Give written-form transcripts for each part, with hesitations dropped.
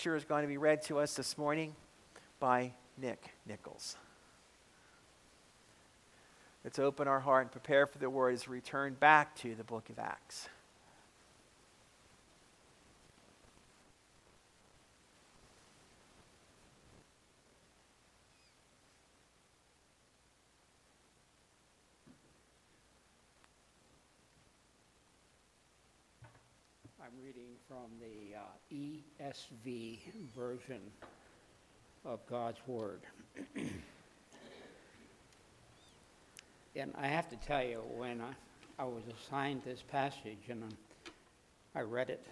Scripture is going to be read to us this morning by Nick Nichols. Let's open our heart and prepare for the word as we return back to the book of Acts. I'm reading from the ESV version of God's Word. And I have to tell you, when I was assigned this passage and I read it,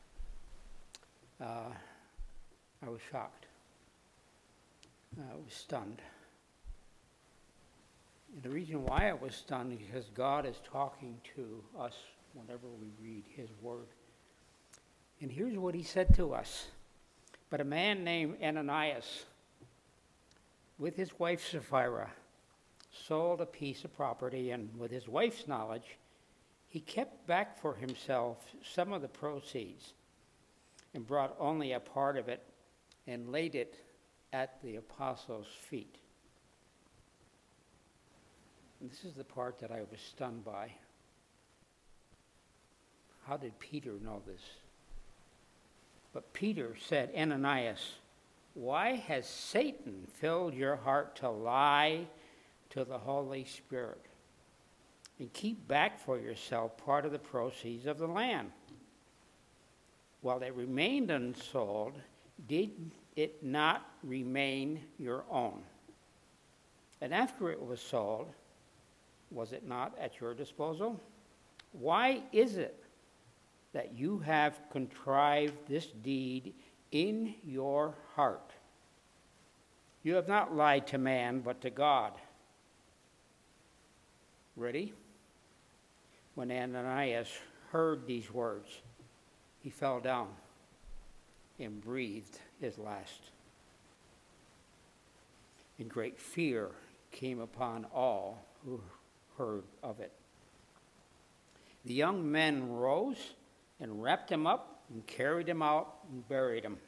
I was shocked. I was stunned. And the reason why I was stunned is because God is talking to us whenever we read His Word. And here's what He said to us. But a man named Ananias, with his wife Sapphira, sold a piece of property, and with his wife's knowledge, he kept back for himself some of the proceeds and brought only a part of it and laid it at the apostles' feet. And this is the part that I was stunned by. How did Peter know this? But Peter said, Ananias, why has Satan filled your heart to lie to the Holy Spirit and keep back for yourself part of the proceeds of the land? While it remained unsold, did it not remain your own? And after it was sold, was it not at your disposal? Why is it that you have contrived this deed in your heart? You have not lied to man, but to God. Ready? When Ananias heard these words, he fell down and breathed his last. And great fear came upon all who heard of it. The young men rose and wrapped him up and carried him out and buried him.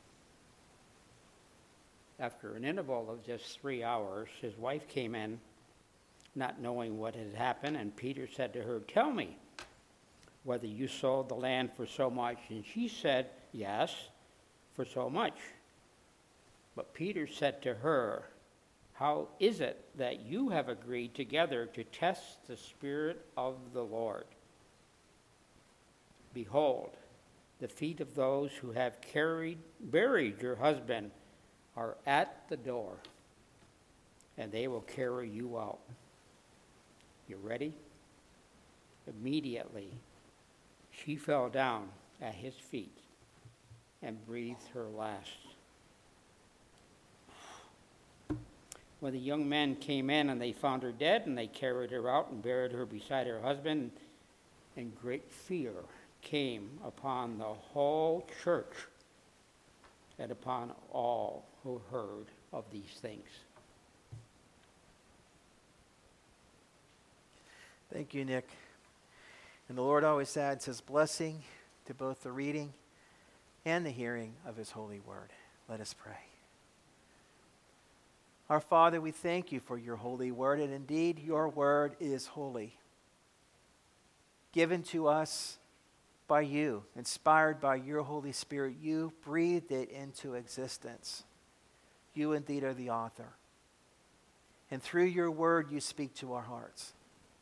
After an interval of just 3 hours, his wife came in, not knowing what had happened, and Peter said to her, tell me whether you sold the land for so much. And she said, yes, for so much. But Peter said to her, how is it that you have agreed together to test the Spirit of the Lord? Behold, the feet of those who have buried your husband are at the door, and they will carry you out. You ready? Immediately, she fell down at his feet and breathed her last. When the young men came in and they found her dead, and they carried her out and buried her beside her husband, and great fear came upon the whole church and upon all who heard of these things. Thank you, Nick. And the Lord always adds His blessing to both the reading and the hearing of His holy word. Let us pray. Our Father, we thank You for Your holy word, and indeed Your word is holy. Given to us by You, inspired by Your Holy Spirit, You breathed it into existence. You indeed are the author. And through Your word, You speak to our hearts.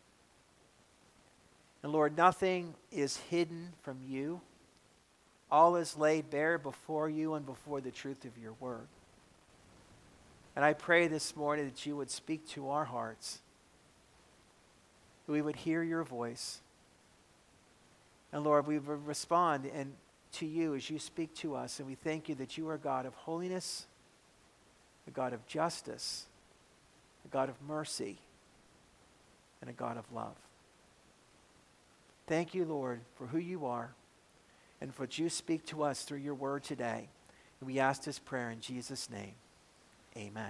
And Lord, nothing is hidden from You. All is laid bare before You and before the truth of Your word. And I pray this morning that You would speak to our hearts, that we would hear Your voice. And Lord, we will respond to You as You speak to us. And we thank You that You are a God of holiness, a God of justice, a God of mercy, and a God of love. Thank You, Lord, for who You are and for what You speak to us through Your word today. And we ask this prayer in Jesus' name. Amen.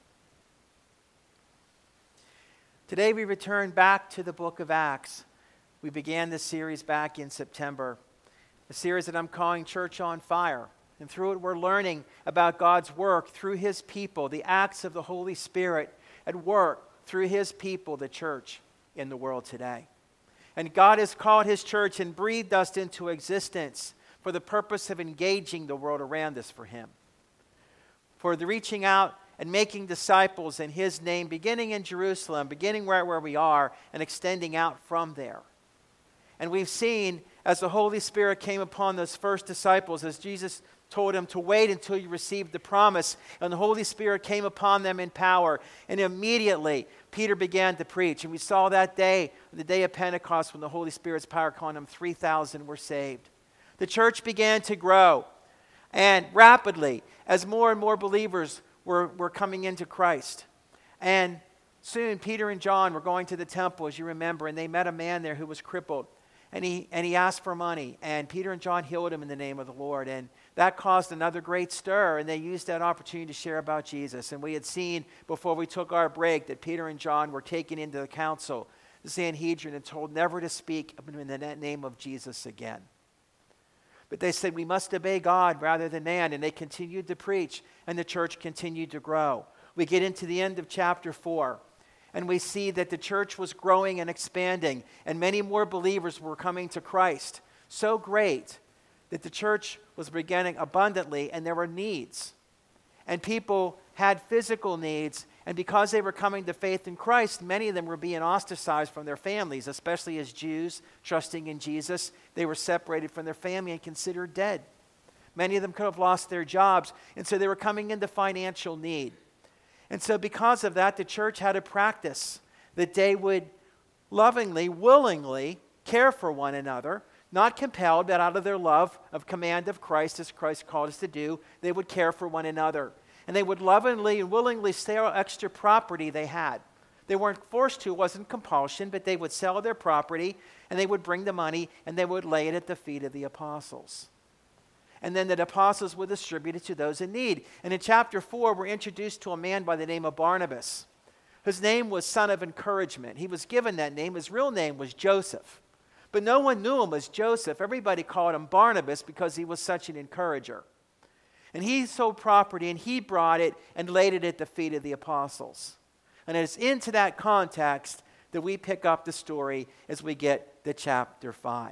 Today we return back to the book of Acts. We began this series back in September, a series that I'm calling Church on Fire. And through it, we're learning about God's work through his people, the acts of the Holy Spirit at work through his people, the church in the world today. And God has called his church and breathed us into existence for the purpose of engaging the world around us for him. For the reaching out and making disciples in his name, beginning in Jerusalem, beginning right where we are, and extending out from there. And we've seen, as the Holy Spirit came upon those first disciples, as Jesus told them to wait until you received the promise, and the Holy Spirit came upon them in power, and immediately Peter began to preach. And we saw that day, the day of Pentecost, when the Holy Spirit's power came on them, 3,000 were saved. The church began to grow, and rapidly, as more and more believers were coming into Christ. And soon Peter and John were going to the temple, as you remember, and they met a man there who was crippled. And he asked for money, and Peter and John healed him in the name of the Lord. And that caused another great stir, and they used that opportunity to share about Jesus. And we had seen before we took our break that Peter and John were taken into the council, the Sanhedrin, and told never to speak in the name of Jesus again. But they said, we must obey God rather than man. And they continued to preach, and the church continued to grow. We get into the end of chapter 4, and we see that the church was growing and expanding, and many more believers were coming to Christ. So great that the church was beginning abundantly, and there were needs. And people had physical needs, and because they were coming to faith in Christ, many of them were being ostracized from their families, especially as Jews trusting in Jesus. They were separated from their family and considered dead. Many of them could have lost their jobs, and so they were coming into financial need. And so because of that, the church had a practice that they would lovingly, willingly care for one another, not compelled, but out of their love of command of Christ, as Christ called us to do, they would care for one another. And they would lovingly and willingly sell extra property they had. They weren't forced to, it wasn't compulsion, but they would sell their property, and they would bring the money, and they would lay it at the feet of the apostles. And then the apostles would distribute it to those in need. And in chapter 4, we're introduced to a man by the name of Barnabas. His name was Son of Encouragement. He was given that name. His real name was Joseph. But no one knew him as Joseph. Everybody called him Barnabas because he was such an encourager. And he sold property, and he brought it and laid it at the feet of the apostles. And it's into that context that we pick up the story as we get to chapter 5.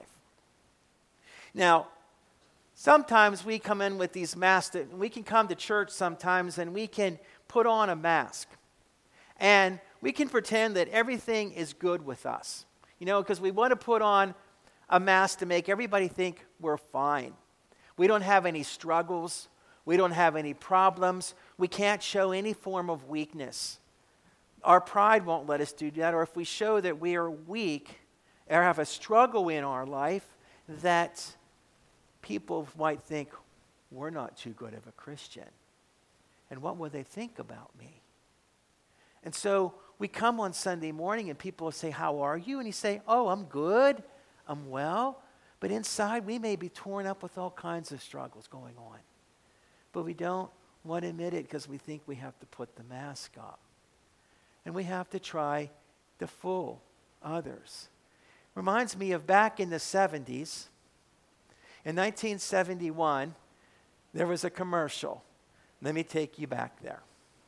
Now, sometimes we come in with these masks. We can come to church sometimes and we can put on a mask. And we can pretend that everything is good with us. You know, because we want to put on a mask to make everybody think we're fine. We don't have any struggles. We don't have any problems. We can't show any form of weakness. Our pride won't let us do that. Or if we show that we are weak or have a struggle in our life, that people might think, we're not too good of a Christian. And what will they think about me? And so we come on Sunday morning and people will say, how are you? And you say, oh, I'm good. I'm well. But inside we may be torn up with all kinds of struggles going on. But we don't want to admit it because we think we have to put the mask up. And we have to try to fool others. Reminds me of back in the 70s. In 1971, there was a commercial. Let me take you back there.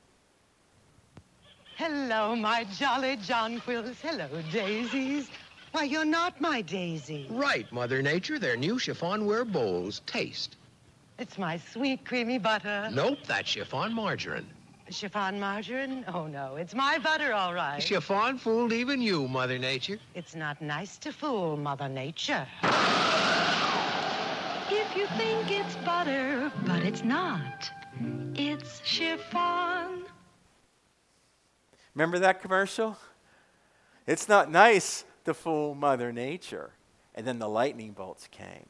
Hello, my jolly jonquils. Hello, daisies. Why, you're not my daisy. Right, Mother Nature. They're new chiffonware bowls. Taste. It's my sweet, creamy butter. Nope, that's chiffon margarine. Chiffon margarine? Oh, no, it's my butter, all right. Chiffon fooled even you, Mother Nature. It's not nice to fool Mother Nature. If you think it's butter, but it's not. It's chiffon. Remember that commercial? It's not nice to fool Mother Nature. And then the lightning bolts came.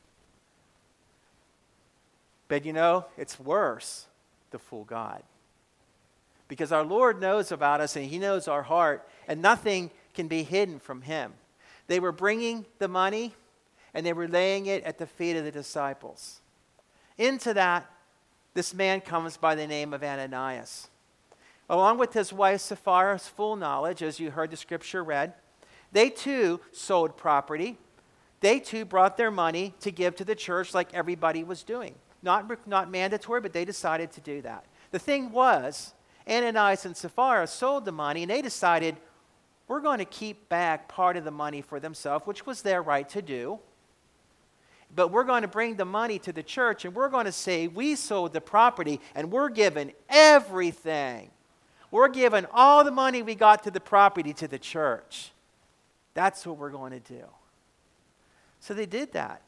But you know, it's worse to fool God. Because our Lord knows about us and He knows our heart, and nothing can be hidden from Him. They were bringing the money and they were laying it at the feet of the disciples. Into that, this man comes by the name of Ananias. Along with his wife Sapphira's full knowledge, as you heard the scripture read, they too sold property. They too brought their money to give to the church like everybody was doing. not mandatory, but they decided to do that. The thing was, Ananias and Sapphira sold the money, and they decided, we're going to keep back part of the money for themselves, which was their right to do. But we're going to bring the money to the church, and we're going to say, we sold the property, and we're giving everything. We're giving all the money we got to the property to the church. That's what we're going to do. So they did that.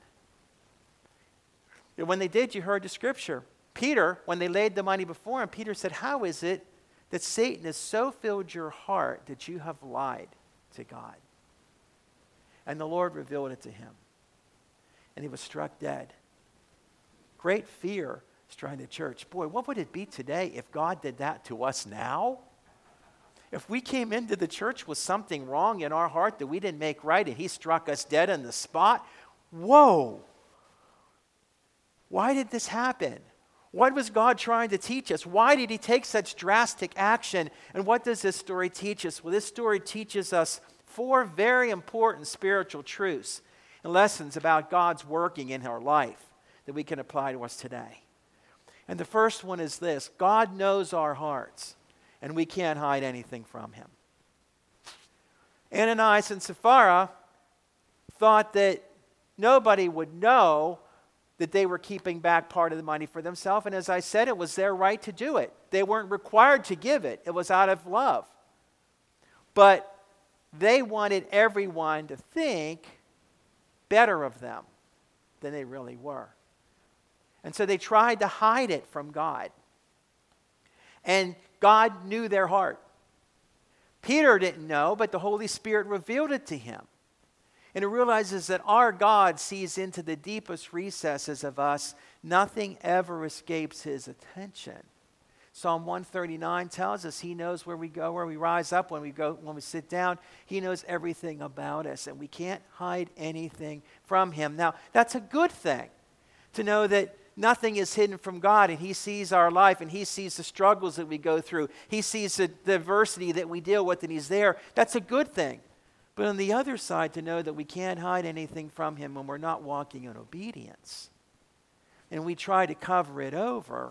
And when they did, you heard the scripture. Peter, when they laid the money before him, Peter said, how is it that Satan has so filled your heart that you have lied to God? And the Lord revealed it to him. And he was struck dead. Great fear struck the church. Boy, what would it be today if God did that to us now? If we came into the church with something wrong in our heart that we didn't make right and he struck us dead on the spot, whoa! Why did this happen? What was God trying to teach us? Why did he take such drastic action? And what does this story teach us? Well, this story teaches us 4 very important spiritual truths and lessons about God's working in our life that we can apply to us today. And the first one is this: God knows our hearts, and we can't hide anything from him. Ananias and Sapphira thought that nobody would know that they were keeping back part of the money for themselves. And as I said, it was their right to do it. They weren't required to give it. It was out of love. But they wanted everyone to think better of them than they really were. And so they tried to hide it from God. And God knew their heart. Peter didn't know, but the Holy Spirit revealed it to him. And he realizes that our God sees into the deepest recesses of us. Nothing ever escapes his attention. Psalm 139 tells us he knows where we go, where we rise up, when we sit down. He knows everything about us, and we can't hide anything from him. Now, that's a good thing, to know that nothing is hidden from God, and he sees our life, and he sees the struggles that we go through. He sees the adversity that we deal with, and he's there. That's a good thing. But on the other side, to know that we can't hide anything from him when we're not walking in obedience, and we try to cover it over,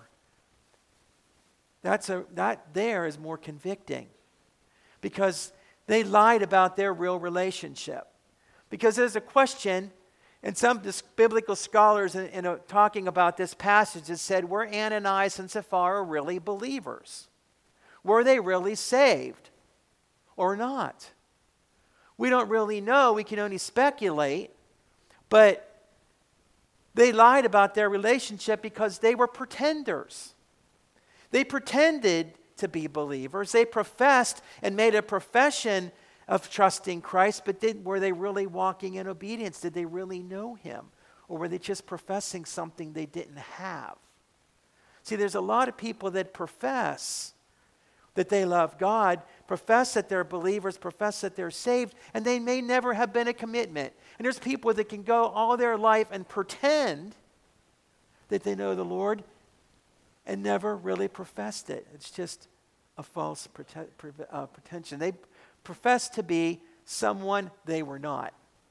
that there is more convicting, because they lied about their real relationship. Because there's a question, and some biblical scholars in talking about this passage has said, were Ananias and Sapphira really believers? Were they really saved or not? We don't really know. We can only speculate. But they lied about their relationship because they were pretenders. They pretended to be believers. They professed and made a profession of trusting Christ, but were they really walking in obedience? Did they really know him? Or were they just professing something they didn't have? See, there's a lot of people that profess that they love God, profess that they're believers, profess that they're saved, and they may never have been a commitment. And there's people that can go all their life and pretend that they know the Lord and never really professed it. It's just a false pretension. They profess to be someone they were not.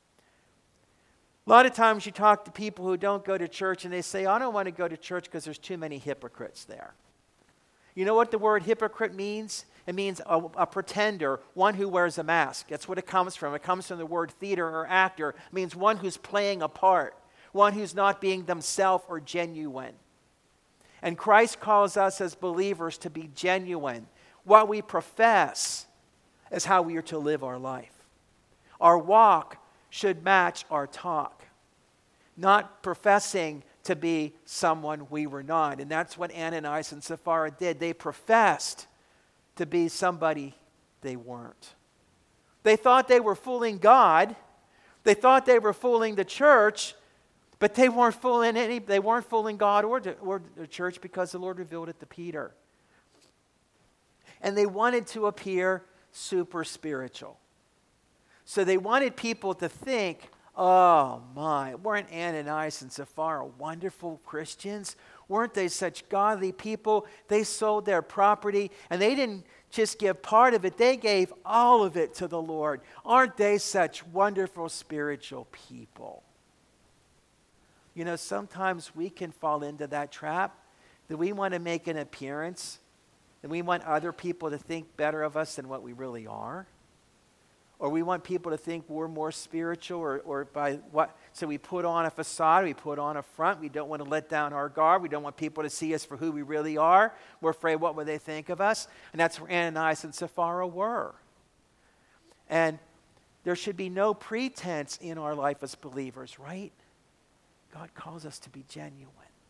A lot of times you talk to people who don't go to church and they say, I don't want to go to church because there's too many hypocrites there. You know what the word hypocrite means? It means a pretender, one who wears a mask. That's what it comes from. It comes from the word theater or actor. It means one who's playing a part, one who's not being themselves or genuine. And Christ calls us as believers to be genuine. What we profess is how we are to live our life. Our walk should match our talk, not professing to be someone we were not. And that's what Ananias and Sapphira did. They professed to be somebody they weren't. They thought they were fooling God. They thought they were fooling the church, but they weren't fooling God or the church, because the Lord revealed it to Peter. And they wanted to appear super spiritual. So they wanted people to think, oh my, weren't Ananias and Sapphira wonderful Christians? Weren't they such godly people? They sold their property, and they didn't just give part of it, they gave all of it to the Lord. Aren't they such wonderful spiritual people? You know, sometimes we can fall into that trap that we want to make an appearance, and we want other people to think better of us than what we really are. Or we want people to think we're more spiritual, or by what, so we put on a facade, we put on a front, we don't want to let down our guard, we don't want people to see us for who we really are, we're afraid what would they think of us, and that's where Ananias and Sapphira were. And there should be no pretense in our life as believers, right? God calls us to be genuine.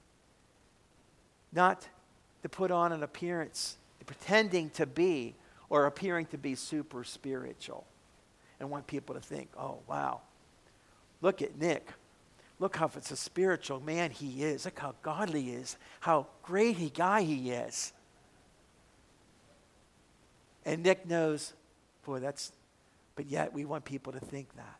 Not to put on an appearance, pretending to be or appearing to be super spiritual. And want people to think, oh, wow, look at Nick. Look how it's a spiritual man he is. Look how godly he is. How great a guy he is. And Nick knows, boy, but yet we want people to think that.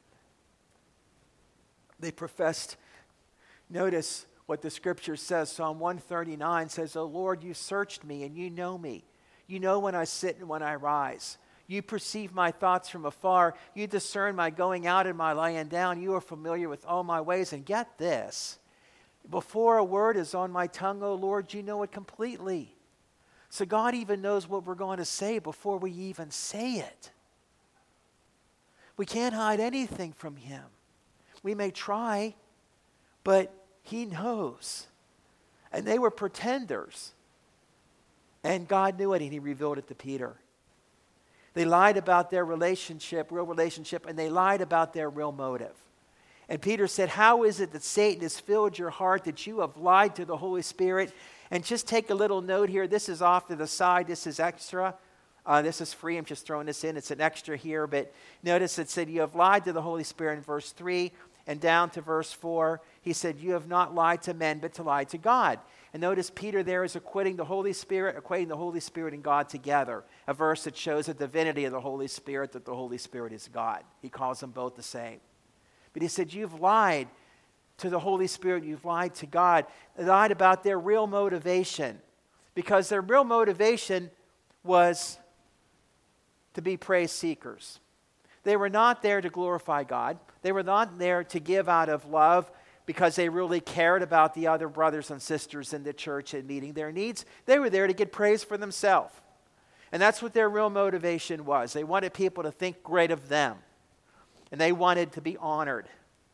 They professed, notice what the scripture says. Psalm 139 says, "O Lord, you searched me and you know me. You know when I sit and when I rise. You perceive my thoughts from afar. You discern my going out and my lying down. You are familiar with all my ways." And get this, before a word is on my tongue, O Lord, you know it completely. So God even knows what we're going to say before we even say it. We can't hide anything from him. We may try, but he knows. And they were pretenders. And God knew it, and he revealed it to Peter. They lied about their relationship, real relationship, and they lied about their real motive. And Peter said, "How is it that Satan has filled your heart, that you have lied to the Holy Spirit?" And just take a little note here. This is off to the side. This is extra. This is free. I'm just throwing this in. It's an extra here. But notice it said, "You have lied to the Holy Spirit" in verse 3. And down to verse 4, he said, "You have not lied to men, but to lie to God." And notice Peter there is equating the Holy Spirit and God together. A verse that shows the divinity of the Holy Spirit, that the Holy Spirit is God. He calls them both the same. But he said, you've lied to the Holy Spirit, you've lied to God. They lied about their real motivation. Because their real motivation was to be praise seekers. They were not there to glorify God. They were not there to give out of love because they really cared about the other brothers and sisters in the church and meeting their needs. They were there to get praise for themselves. And that's what their real motivation was. They wanted people to think great of them. And they wanted to be honored.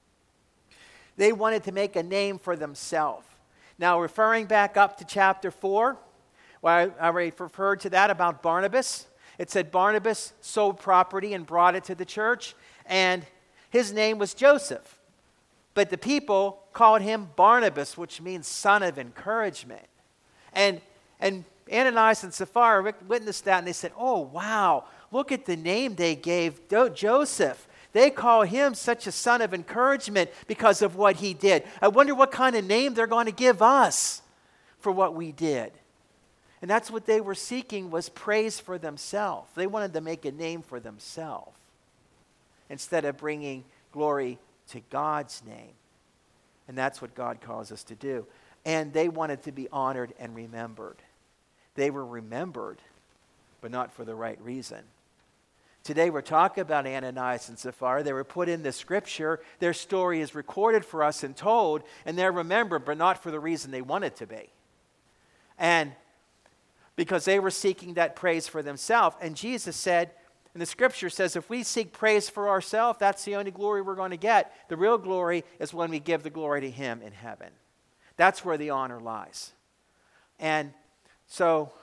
They wanted to make a name for themselves. Now, referring back up to chapter 4, well, I already referred to that about Barnabas. It said Barnabas sold property and brought it to the church, and his name was Joseph. But the people called him Barnabas, which means son of encouragement. And Ananias and Sapphira witnessed that, and they said, oh, wow, look at the name they gave Joseph. They call him such a son of encouragement because of what he did. I wonder what kind of name they're going to give us for what we did. And that's what they were seeking, was praise for themselves. They wanted to make a name for themselves instead of bringing glory to God's name. And that's what God calls us to do. And they wanted to be honored and remembered. They were remembered, but not for the right reason. Today we're talking about Ananias and Sapphira. They were put in the scripture. Their story is recorded for us and told, and they're remembered, but not for the reason they wanted to be. And because they were seeking that praise for themselves. And Jesus said, and the scripture says, if we seek praise for ourselves, that's the only glory we're going to get. The real glory is when we give the glory to him in heaven. That's where the honor lies. And so,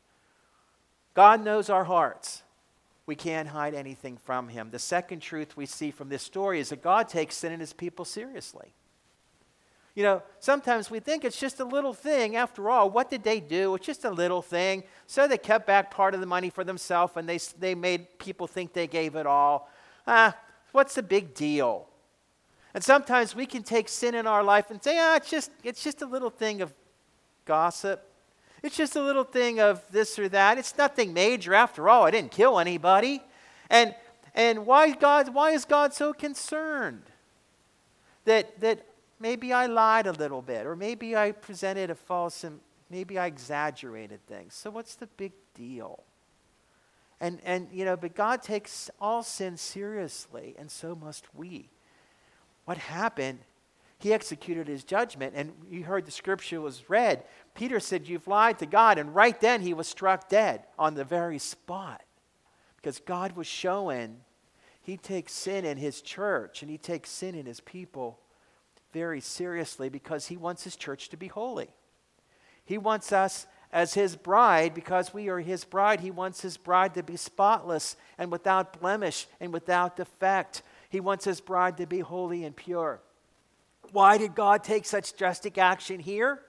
God knows our hearts. We can't hide anything from him. The second truth we see from this story is that God takes sin and his people seriously. You know, sometimes we think it's just a little thing. After all, what did they do? It's just a little thing. So they kept back part of the money for themselves, and they made people think they gave it all. What's the big deal? And sometimes we can take sin in our life and say, it's just a little thing of gossip. It's just a little thing of this or that. It's nothing major. After all, I didn't kill anybody. And why is God so concerned that maybe I lied a little bit, or maybe I presented a false, and maybe I exaggerated things. So what's the big deal? And but God takes all sin seriously, and so must we. What happened? He executed his judgment. And you heard the scripture was read. Peter said, "You've lied to God." And right then he was struck dead on the very spot. Because God was showing he takes sin in his church and he takes sin in his people very seriously, because he wants his church to be holy. He wants us as his bride, because we are his bride. He wants his bride to be spotless and without blemish and without defect. He wants his bride to be holy and pure. Why did God take such drastic action here?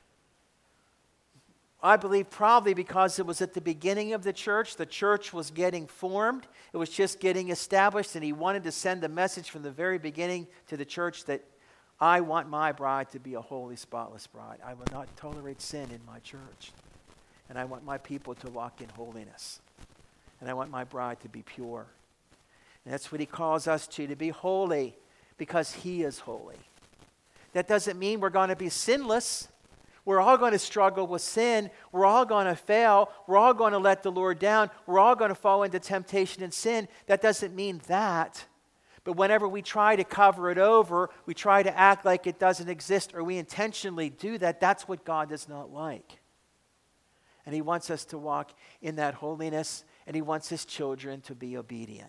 I believe probably because it was at the beginning of the church. The church was getting formed. It was just getting established, and he wanted to send a message from the very beginning to the church that I want my bride to be a holy, spotless bride. I will not tolerate sin in my church. And I want my people to walk in holiness. And I want my bride to be pure. And that's what he calls us to be holy, because he is holy. That doesn't mean we're going to be sinless. We're all going to struggle with sin. We're all going to fail. We're all going to let the Lord down. We're all going to fall into temptation and sin. That doesn't mean that. But whenever we try to cover it over, we try to act like it doesn't exist, or we intentionally do that, that's what God does not like. And he wants us to walk in that holiness, and he wants his children to be obedient.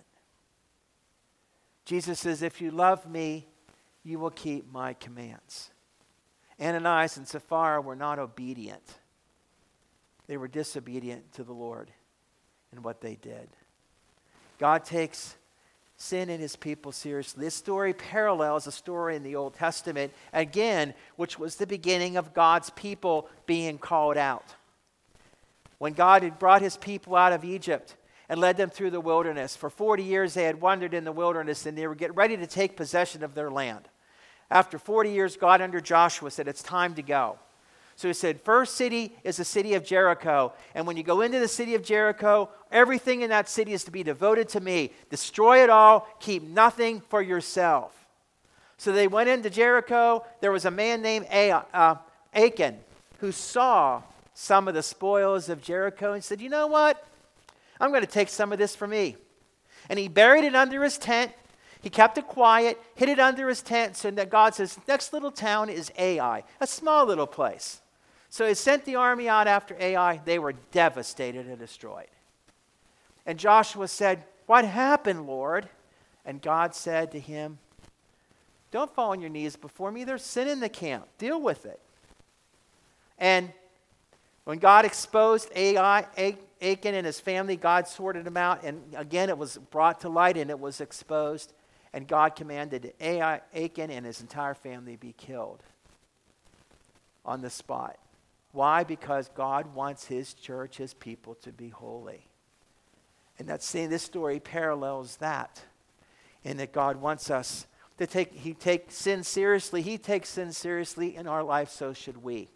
Jesus says, "If you love me, you will keep my commands." Ananias and Sapphira were not obedient. They were disobedient to the Lord in what they did. God takes sin in his people seriously. This story parallels a story in the Old Testament, again, which was the beginning of God's people being called out. When God had brought his people out of Egypt and led them through the wilderness, for 40 years they had wandered in the wilderness, and they were getting ready to take possession of their land. After 40 years, God under Joshua said, "It's time to go." So he said, first city is the city of Jericho. And when you go into the city of Jericho, everything in that city is to be devoted to me. Destroy it all. Keep nothing for yourself. So they went into Jericho. There was a man named Achan who saw some of the spoils of Jericho and said, "You know what? I'm going to take some of this for me." And he buried it under his tent. He kept it quiet, hid it under his tent, so that God says, next little town is Ai, a small little place. So he sent the army out after Ai. They were devastated and destroyed. And Joshua said, "What happened, Lord?" And God said to him, "Don't fall on your knees before me. There's sin in the camp. Deal with it." And when God exposed Achan and his family, God sorted them out. And again, it was brought to light and it was exposed. And God commanded Achan and his entire family be killed on the spot. Why? Because God wants his church, his people, to be holy. And that's saying this story parallels that, in that God wants us to he takes sin seriously. He takes sin seriously in our life, so should we.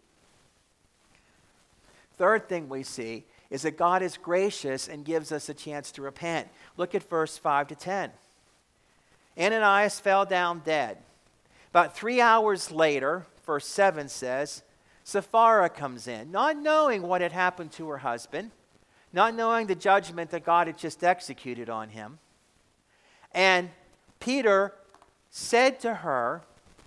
Third thing we see is that God is gracious and gives us a chance to repent. Look at verse 5 to 10. Ananias fell down dead. About 3 hours later, verse 7 says, Sapphira comes in, not knowing what had happened to her husband, not knowing the judgment that God had just executed on him. And Peter said to her,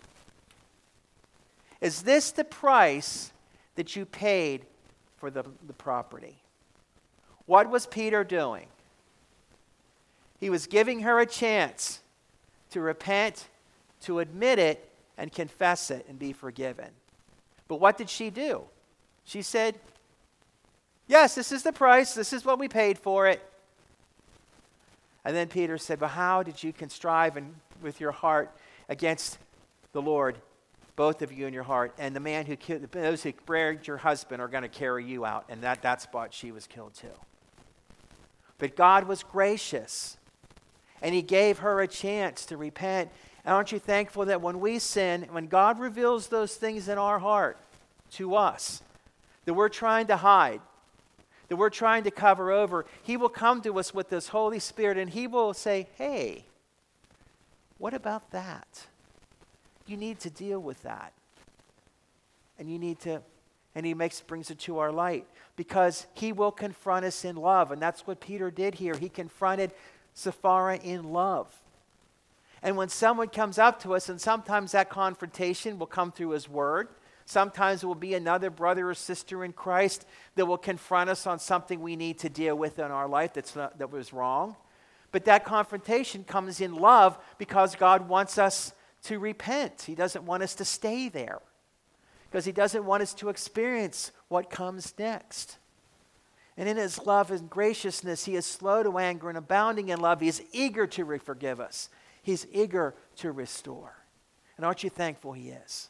"Is this the price that you paid for the property?" What was Peter doing? He was giving her a chance to repent, to admit it, and confess it and be forgiven. But what did she do? She said, "Yes, this is the price. This is what we paid for it." And then Peter said, "But how did you contrive with your heart against the Lord, both of you in your heart? And the man who killed, those who buried your husband are going to carry you out." And that spot she was killed too. But God was gracious, and he gave her a chance to repent. And aren't you thankful that when we sin, when God reveals those things in our heart to us, that we're trying to hide, that we're trying to cover over, he will come to us with this Holy Spirit and he will say, "Hey, what about that? You need to deal with that." And you need to, and he brings it to our light, because he will confront us in love. And that's what Peter did here. He confronted Sapphira in love. And when someone comes up to us, and sometimes that confrontation will come through his word, sometimes it will be another brother or sister in Christ that will confront us on something we need to deal with in our life that was wrong. But that confrontation comes in love because God wants us to repent. He doesn't want us to stay there because he doesn't want us to experience what comes next. And in his love and graciousness, he is slow to anger and abounding in love. He is eager to forgive us. He's eager to restore. And aren't you thankful he is?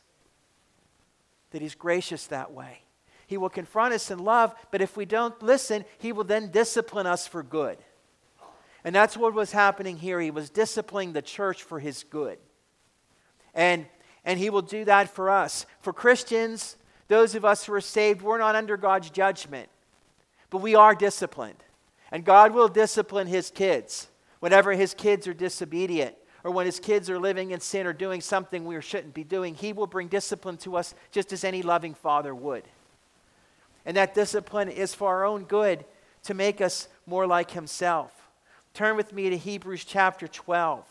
That he's gracious that way. He will confront us in love, but if we don't listen, he will then discipline us for good. And that's what was happening here. He was disciplining the church for his good. And he will do that for us. For Christians, those of us who are saved, we're not under God's judgment. But we are disciplined. And God will discipline his kids whenever his kids are disobedient or when his kids are living in sin or doing something we shouldn't be doing. He will bring discipline to us just as any loving father would. And that discipline is for our own good to make us more like himself. Turn with me to Hebrews chapter 12.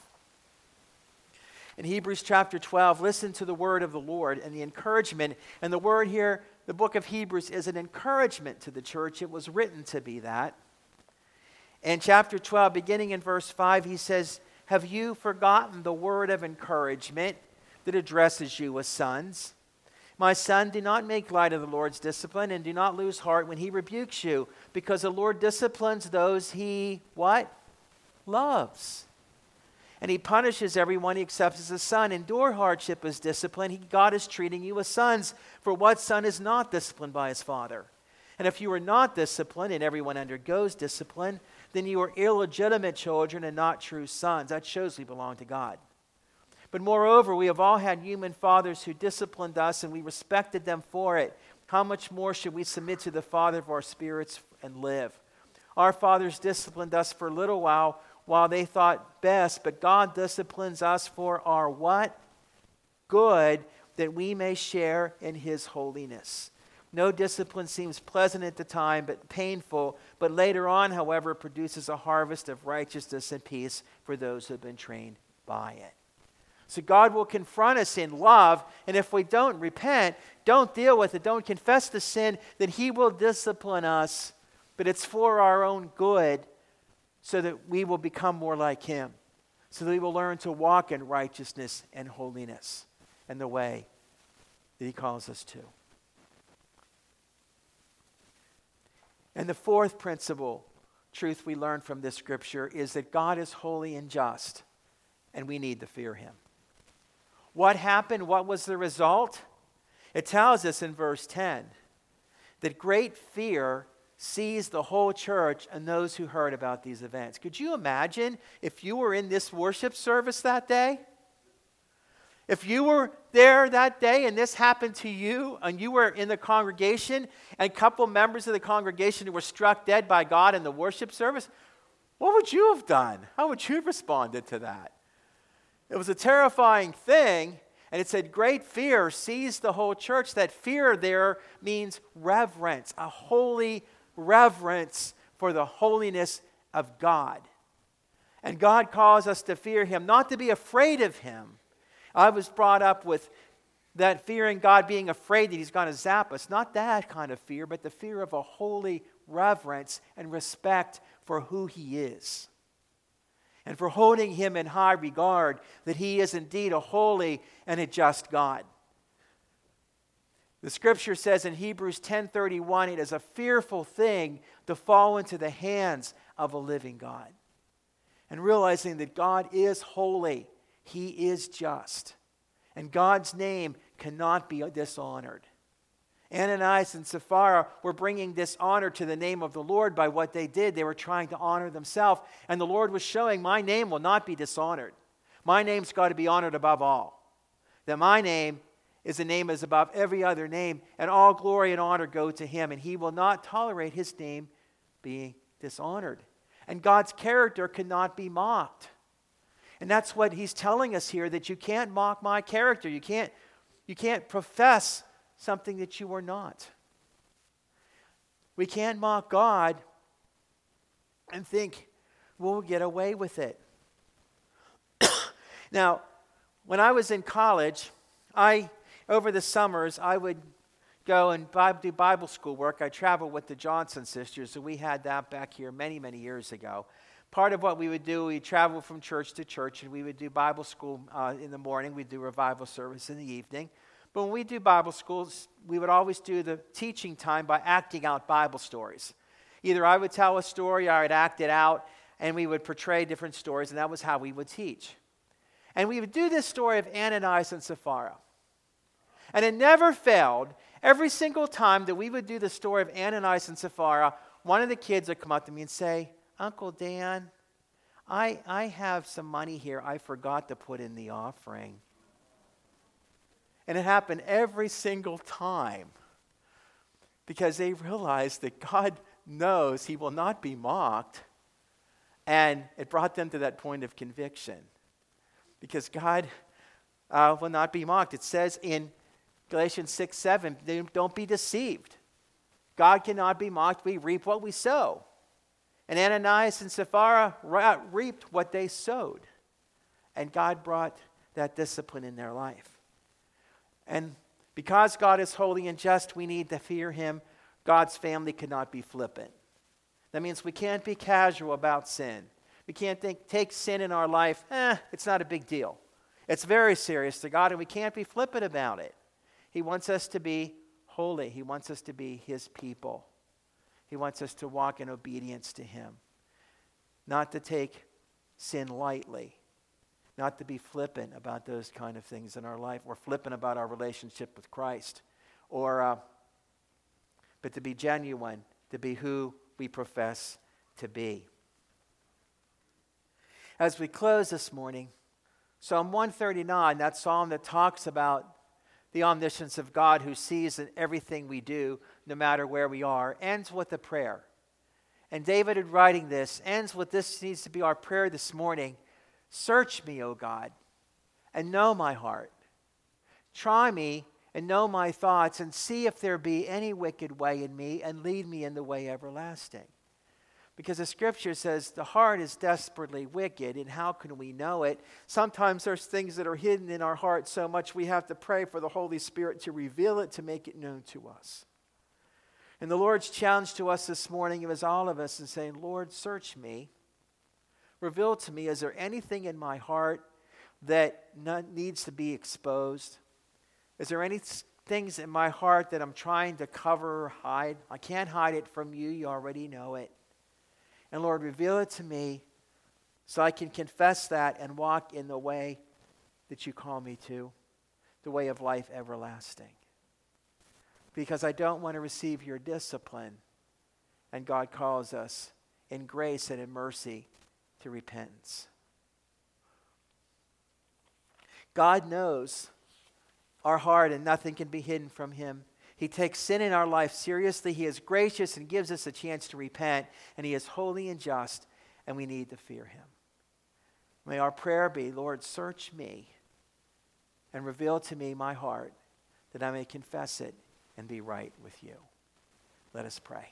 In Hebrews chapter 12, listen to the word of the Lord and the encouragement. And the word here, the book of Hebrews, is an encouragement to the church. It was written to be that. In chapter 12, beginning in verse 5, he says, "Have you forgotten the word of encouragement that addresses you as sons? My son, do not make light of the Lord's discipline and do not lose heart when he rebukes you, because the Lord disciplines those he," what? Loves. And he punishes everyone he accepts as a son. Endure hardship as discipline. God is treating you as sons. For what son is not disciplined by his father? And if you are not disciplined, and everyone undergoes discipline, then you are illegitimate children and not true sons. That shows we belong to God. But moreover, we have all had human fathers who disciplined us, and we respected them for it. How much more should we submit to the Father of our spirits and live? Our fathers disciplined us for a little while they thought best, but God disciplines us for our what? Good, that we may share in his holiness. No discipline seems pleasant at the time, but painful, but later on, however, produces a harvest of righteousness and peace for those who have been trained by it. So God will confront us in love, and if we don't repent, don't deal with it, don't confess the sin, then he will discipline us, but it's for our own good, so that we will become more like him, so that we will learn to walk in righteousness and holiness and the way that he calls us to. And the fourth principle, truth we learn from this scripture, is that God is holy and just, and we need to fear him. What happened? What was the result? It tells us in verse 10 that great fear seized the whole church and those who heard about these events. Could you imagine if you were in this worship service that day? If you were there that day and this happened to you and you were in the congregation and a couple members of the congregation who were struck dead by God in the worship service, what would you have done? How would you have responded to that? It was a terrifying thing, and it said great fear seized the whole church. That fear there means reverence, a holy reverence for the holiness of God. And God calls us to fear him, not to be afraid of him. I was brought up with that fearing God, being afraid that he's going to zap us. Not that kind of fear, but the fear of a holy reverence and respect for who he is. And for holding him in high regard, that he is indeed a holy and a just God. The scripture says in Hebrews 10:31, it is a fearful thing to fall into the hands of a living God. And realizing that God is holy, he is just, and God's name cannot be dishonored. Ananias and Sapphira were bringing dishonor to the name of the Lord by what they did. They were trying to honor themselves, and the Lord was showing, my name will not be dishonored. My name's got to be honored above all. That my name is a name as above every other name, and all glory and honor go to him, and he will not tolerate his name being dishonored. And God's character cannot be mocked. And that's what he's telling us here, that you can't mock my character. You can't profess something that you are not. We can't mock God and think we'll get away with it. Now, when I was in college, over the summers, I would go and do Bible school work. I traveled with the Johnson sisters, so we had that back here many, many years ago. Part of what we would do, we'd travel from church to church, and we would do Bible school in the morning. We'd do revival service in the evening. But when we do Bible schools, we would always do the teaching time by acting out Bible stories. Either I would tell a story, or I would act it out, and we would portray different stories, and that was how we would teach. And we would do this story of Ananias and Sapphira. And it never failed. Every single time that we would do the story of Ananias and Sapphira, one of the kids would come up to me and say, Uncle Dan, I have some money here I forgot to put in the offering. And it happened every single time because they realized that God knows he will not be mocked. And it brought them to that point of conviction because God will not be mocked. It says in Galatians 6:7, don't be deceived. God cannot be mocked. We reap what we sow. And Ananias and Sapphira reaped what they sowed. And God brought that discipline in their life. And because God is holy and just, we need to fear him. God's family cannot be flippant. That means we can't be casual about sin. We can't take sin in our life, it's not a big deal. It's very serious to God, and we can't be flippant about it. He wants us to be holy. He wants us to be his people. He wants us to walk in obedience to him. Not to take sin lightly. Not to be flippant about those kind of things in our life. Or flippant about our relationship with Christ. But to be genuine. To be who we profess to be. As we close this morning, Psalm 139, that psalm that talks about the omniscience of God who sees everything we do, no matter where we are, ends with a prayer. And David, in writing this, ends with this needs to be our prayer this morning. Search me, O God, and know my heart. Try me and know my thoughts, and see if there be any wicked way in me, and lead me in the way everlasting. Because the scripture says the heart is desperately wicked, and how can we know it? Sometimes there's things that are hidden in our heart so much we have to pray for the Holy Spirit to reveal it, to make it known to us. And the Lord's challenge to us this morning is all of us in saying, Lord, search me. Reveal to me, is there anything in my heart that needs to be exposed? Is there any things in my heart that I'm trying to cover or hide? I can't hide it from you. You already know it. And Lord, reveal it to me so I can confess that and walk in the way that you call me to, the way of life everlasting. Because I don't want to receive your discipline. And God calls us in grace and in mercy to repentance. God knows our heart, and nothing can be hidden from him. He takes sin in our life seriously. He is gracious and gives us a chance to repent. And he is holy and just, and we need to fear him. May our prayer be, Lord, search me and reveal to me my heart, that I may confess it and be right with you. Let us pray.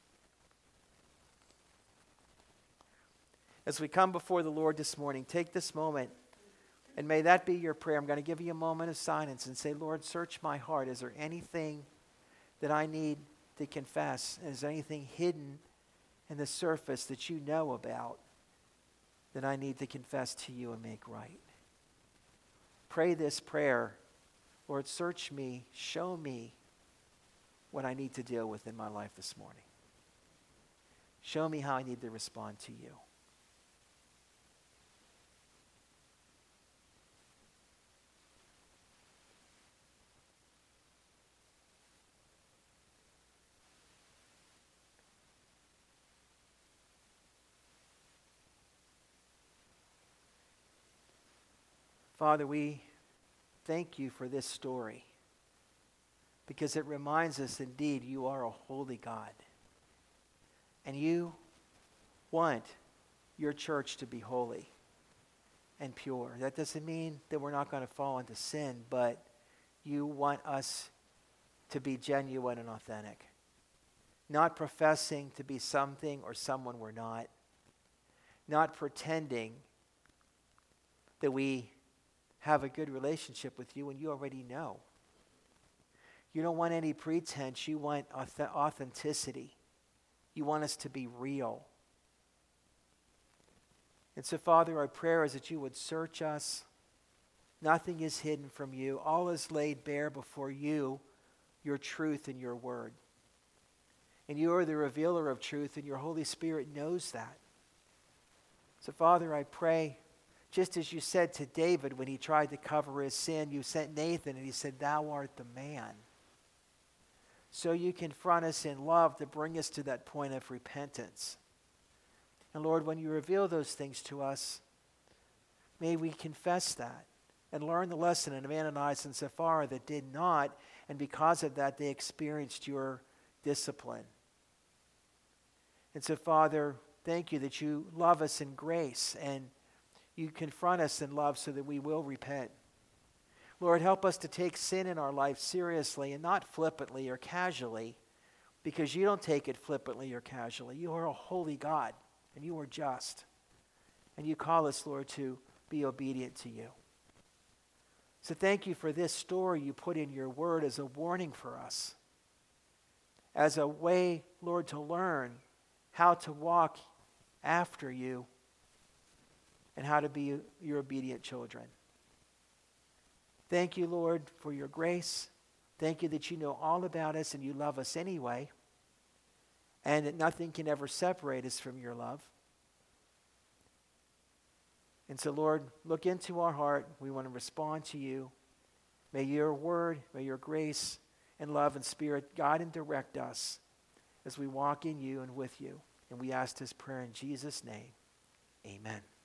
As we come before the Lord this morning, take this moment, and may that be your prayer. I'm going to give you a moment of silence and say, Lord, search my heart. Is there anything that I need to confess? Is there anything hidden in the surface that you know about that I need to confess to you and make right? Pray this prayer. Lord, search me, show me what I need to deal with in my life this morning. Show me how I need to respond to you. Father, we thank you for this story because it reminds us indeed you are a holy God. And you want your church to be holy and pure. That doesn't mean that we're not going to fall into sin, but you want us to be genuine and authentic. Not professing to be something or someone we're not. Not pretending that we have a good relationship with you and you already know. You don't want any pretense. You want authenticity. You want us to be real. And so, Father, our prayer is that you would search us. Nothing is hidden from you. All is laid bare before you, your truth and your word. And you are the revealer of truth, and your Holy Spirit knows that. So, Father, I pray, just as you said to David when he tried to cover his sin, you sent Nathan and he said, "Thou art the man." So you confront us in love to bring us to that point of repentance. And Lord, when you reveal those things to us, may we confess that and learn the lesson of Ananias and Sapphira that did not, and because of that they experienced your discipline. And so, Father, thank you that you love us in grace and you confront us in love so that we will repent. Lord, help us to take sin in our life seriously and not flippantly or casually, because you don't take it flippantly or casually. You are a holy God, and you are just. And you call us, Lord, to be obedient to you. So thank you for this story you put in your word as a warning for us, as a way, Lord, to learn how to walk after you and how to be your obedient children. Thank you, Lord, for your grace. Thank you that you know all about us and you love us anyway, and that nothing can ever separate us from your love. And so, Lord, look into our heart. We want to respond to you. May your word, may your grace and love and spirit guide and direct us as we walk in you and with you. And we ask this prayer in Jesus' name. Amen.